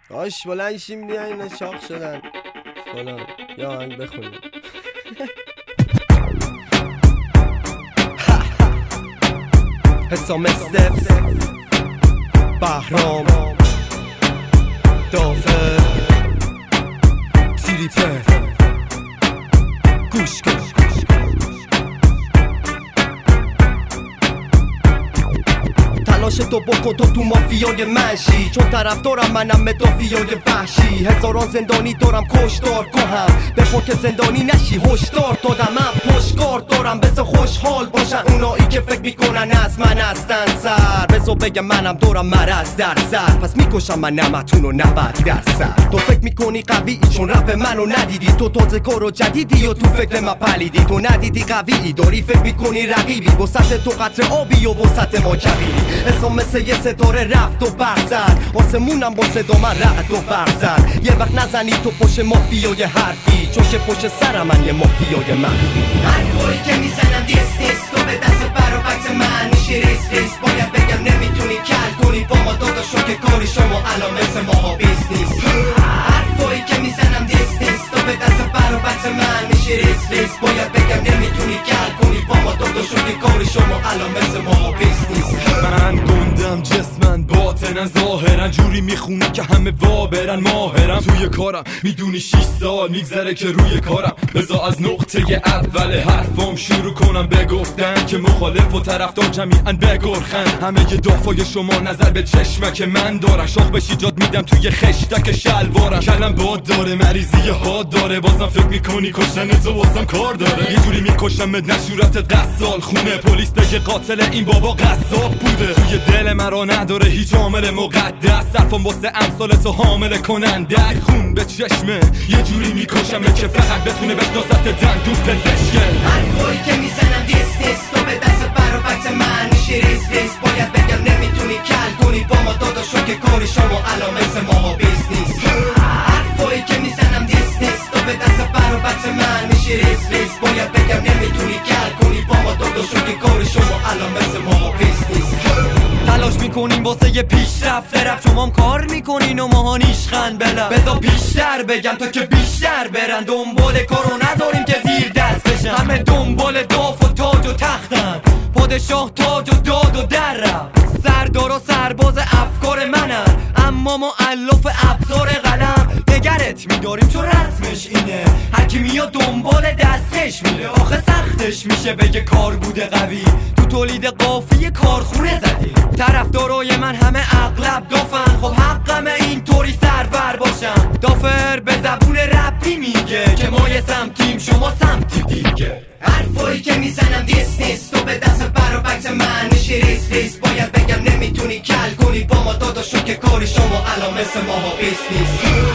آش بلند شیم بیاین شاخ شدن فلان یا آهنگ بخونیم. حسام استفز بهرام دافر تریپر گوش کن. تلاش تو بکن تو مافیای منشی، چون طرفدارم منم مدافیای وحشی. هزاران زندانی دارم کشدار کنم، بخون که زندانی نشی هشدار دادم. من پشتکار دارم بذار خوشحال باشن اونایی که فکر میکنن از من هستن سر. بذار بگم منم دارم مرض در سر، پس میکشم من نمتونو 90%. تو فکر میکنی قویی چون رپ منو ندیدی، تو تازه کار و جدیدی و تو فکر من پلیدی. تو ندیدی قویی داری فکر میکنی رقیبی، وسط تو قطر آبی و وسط ما کبیری. حسام مثل یه ستاره رفت و برزد، آسمونم با صدا من رعد و برزد. یه وقت نزنی تو پشت مافیای حرفی، چون که پشت سر من یه مافیای مخفی. حرفایی که میزنم دیست نیست، تو به دست برابکت من میشی ریس ریس. باید بگم نمیتونی کل کنی با ما داداشو که کاری شما الان مثل ماها بیست نیست. حرفایی که میزنم دیست نیست، تو به دست برابکت من میشی ریس ریس. باید بگم نمیتونی کل کنی با ما داداشو که کاری شما الان مثل ماها بیست نیست. من گندم جسمن باطنن ظاهرن، جوری میخونم که همه وابرن ماهرم. توی کارم میدونی 6 سال میگذره که روی کارم. بذار از نقطه اول حرفام شروع کنم بگفتن که مخالف و طرفدار جمیعاً بگرخن. همه ی دافای شما نظر به چشمک من دارن، شاخ بشی جاد میدم توی خشتک شلوارم. کلم باد داره مریضی ها داره، بازم فکر میکنی کشتن تو واسم کار داره. یه جوری میکشم نشورت قصال خونه، پلیس بگه قاتل این بابا قصاب بوده. توی دل مرا نداره هیچ عامل مقدس، صرفم واسه امثال تو حامل کننده. خون به چشمه یه جوری میکشم که فقط بتونه بشناست دندون پزشکه. حرفایی که میزنم دیست نیست، تو به دست برابکت من میشی ریس ریس. باید بگم نمیتونی کل کنی با ما داداشو که کاری شما الان مثل ماها بیست نیست. حرفایی که میزنم دیست نیست، تو به دست برابکت من میشی ریس ریس. باید بگم نمیتونی کل کنی با ما داداشو که کاری شما الان مثل ماها بیست نیست. تلاش میکنیم واسه یه پیشرفت رفت، شمام کار میکنین و ماها نیشخند بلم. بذار بیشتر بگم تا که بیشتر برن، دنبال کارو نداریم که زیر دست بشن. همه دنبال داف و تاج و تختن، پادشاه تاج و داد و درم. سردار و سرباز افکار منن، اما مؤلف ابزار قلم. نگرت میداریم چون رسمش اینه، هرکی میاد دنبال دستش میره. آخه سختش میشه بگه کار بوده قوی، تو تولید قافیه کارخونه زدی. طرفدارای من همه اغلب دافن، خب حقمه اینطوری سرور باشم. دافر به زبون رپی میگه که ما یه سمتیم شما سمتی دیگه. حرفایی که میزنم دیست نیست، تو به دست برابکت من میشی ریس ریس. باید بگم نمیتونی کل کنی با ما داداشو که کاری شما الان مثل ماها بیست نیست.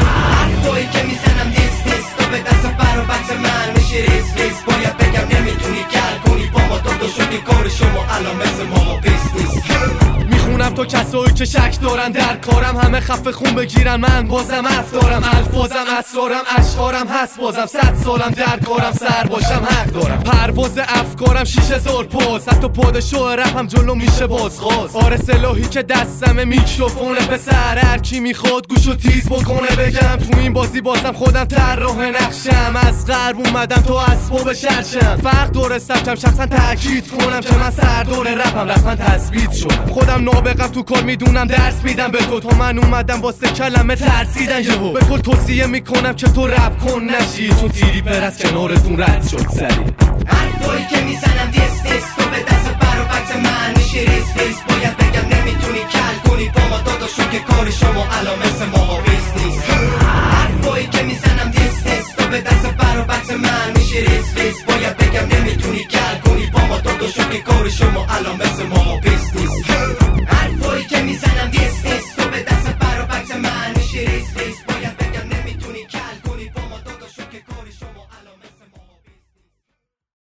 حرفایی که میزنم دیست نیست، تو به دست برابکت من میشی ریس ریس. باید بگم نمیتونی کل کنی با ما داداشو که کاری شما الان مثل ماها بیست نیست. میخونم تو کسایی که شک دارن در کارم، همه خفه خون بگیرن من بازم حرف دارم. الفاظم اسرارم اشعارم هست بازم، 100 سالم در کارم سر باشم حق دارم. پرواز افکارم 6000 پاس، حتی پادشاه رپ هم جلو میشه بازخواست. آره سلاحی که دستمه میکروفونه، پسر هر کی میخواد گوشو تیز بکنه. بگم تو این بازی بازم خودم طراح نقشم، از غرب اومدم تو اسباب شرشم. فرق داره سبکم شخصا تاکید کنم که من سردار رپم رسما تثبیت شدم. خودم نابغم تو کار میدونم درس میدم به تو من اومدم واسه کلمه ترسیدن یهو. به کل توصیه میکنم که تو رپ کن نشی، چون تیری پر از کنارتون رد شد سری. حرفایی که میزنم دیست نیست، تو به دست برابکت من میشی ریس ریس. باید بگم نمیتونی کل کنی با ما داداشو که کاری شما الان مثل ما